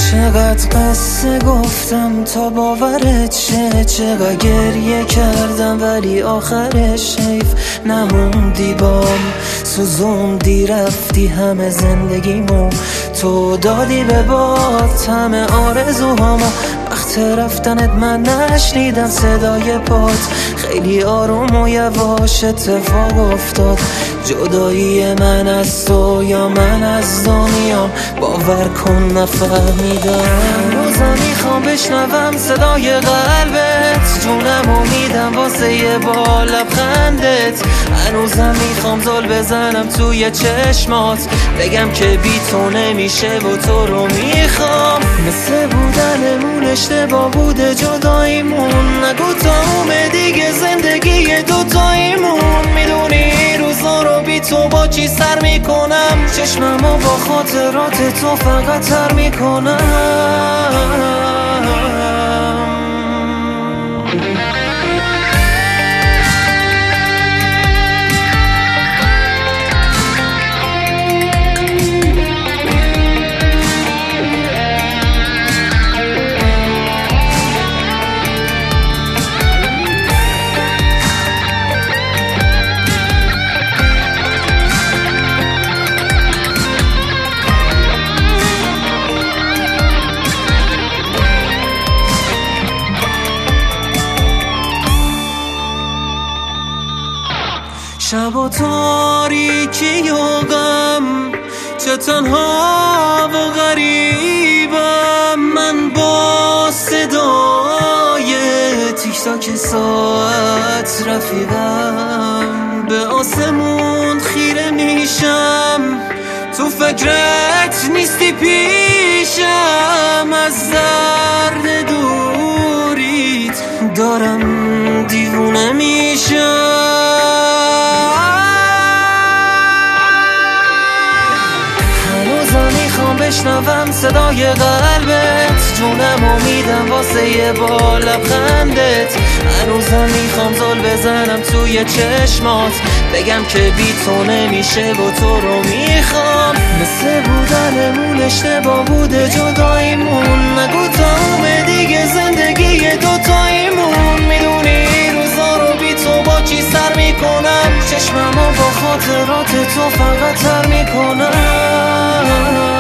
چقدر قصه گفتم تا باورت شه، چقدر گریه کردم ولی آخرش حیف نموندی بام، سوزوندی رفتی همه زندگیمو، تو دادی به باد همه آرزوهامو. وقت رفتنت من نشنیدم صدای پات، خیلی آروم و یواش اتفاق افتاد، جدایی من از تو یا من از دنیام، باور کن نفهمیدم. هنوزم میخوام بشنوم صدای قلبت، جونم و میدم واسه یه با لبخندت، هنوزم میخوام زل بزنم توی چشمات، بگم که بی تو نمیشه و تو رو میخوام. مثل بودنمون اشتباه بوده جداییمون، نگو تا دیگه زندگی دوتاییمون، میدونی روزا رو بی تو با چی سر میکنم، چشممو با خاطرات تو فقط تر میکنم. شب و تاریکی و غم، چه تنها و غریبم، من با صدای تیک تاک ساعت رفیقم، به آسمون خیره میشم، تو فکرت نیستی پیشم، از درد دوریت دارم دیوونه میشم. بشنوم صدای قلبت، جونم و میدم واسه یه با لبخندت، هنوزم میخوام زل بزنم توی چشمات، بگم که بی تو نمیشه و تو رو میخوام. مثل بودنمون اشتباه بوده جداییمون، نگو تا دیگه زندگی دوتاییمون، میدونی روزا رو بی تو با چی سر میکنم، چشممو با خاطرات تو فقط تر میکنم.